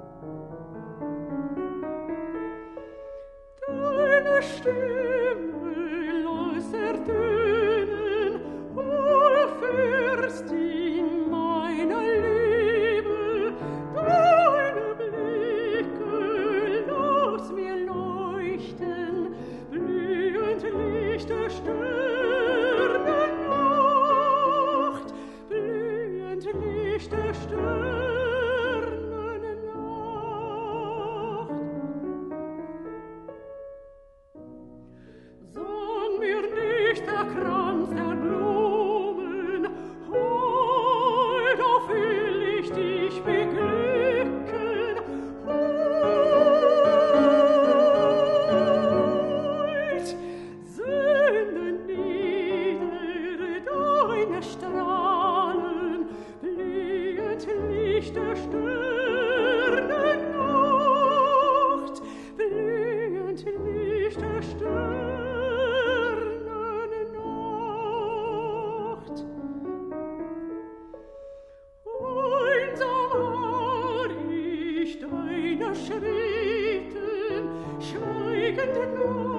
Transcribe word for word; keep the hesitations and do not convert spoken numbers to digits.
Deine Stimme lass ertönen, o Fürstin meiner Liebe, deine Blicke lass mir leuchten, blühend Licht der Sternennacht, blühend Licht der Sternennacht. Sag mir nicht der Kranz der Blumen, heut auf will ich dich beglücken, heut sende nieder deine Strahlen, blühend Licht der Sternennacht, blühend Licht der Sternennacht. Einsam war ich deiner Schritten, schweigend